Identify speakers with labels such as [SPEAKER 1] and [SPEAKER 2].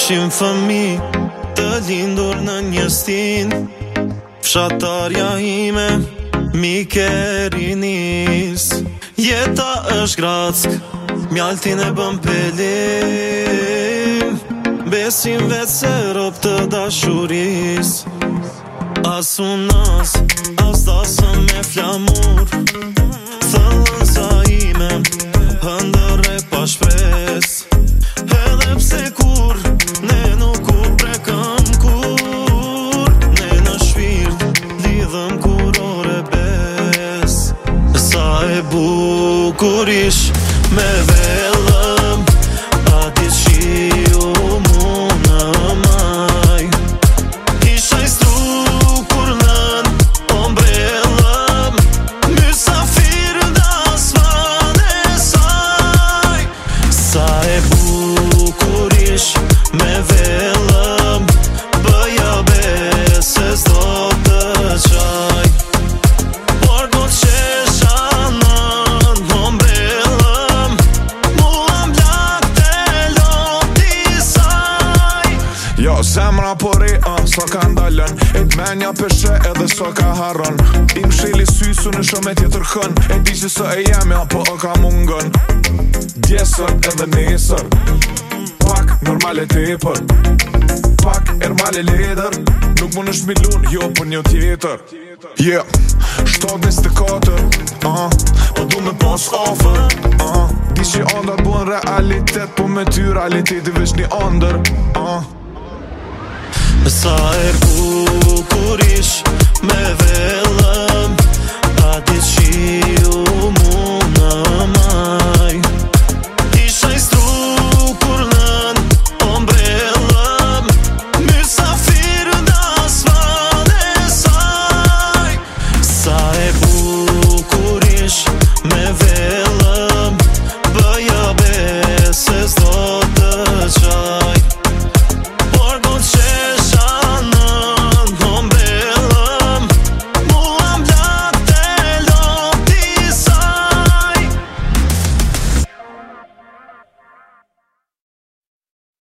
[SPEAKER 1] ishim fëmi të lindur në një stin, fshatarja ime mi ke rinis. Jeta është grack, mjaltin e bën pelim, besim vetë se rob të dashuris. As unas, as dasëm me flamur, thëllën sa ime, hëndër e pa shpres. Edhe pse kur, ne nuk u prekëm kur, ne në shpirt, lidhëm kur ore bes. Sa e bukur ish me vellëm, a ditë shiu mu në maj. Isha i strukur nën ombrellëm, mysafir das vane saj. Sa e bukur ish me vellëm, bëja bese s'do të qaj. Por do t'qesha nën ombrellëm, muam blak të loti saj.
[SPEAKER 2] Jo, zemra po re, sa ka ndalën, e t'menja peshe edhe sa ka harën. I mshili sysu në shumë e tjetër hën, e di që sa e jemi apo o ka mungën. Djesër edhe nesër, pak normale tepër, pak ermale leder, nuk mun është milun, jo për një tjetër. Yeah, 7-24, po du me pas ofër, di që andar bën realitet, po me ty realiteti veç një andër,
[SPEAKER 1] Sa e bukur ish me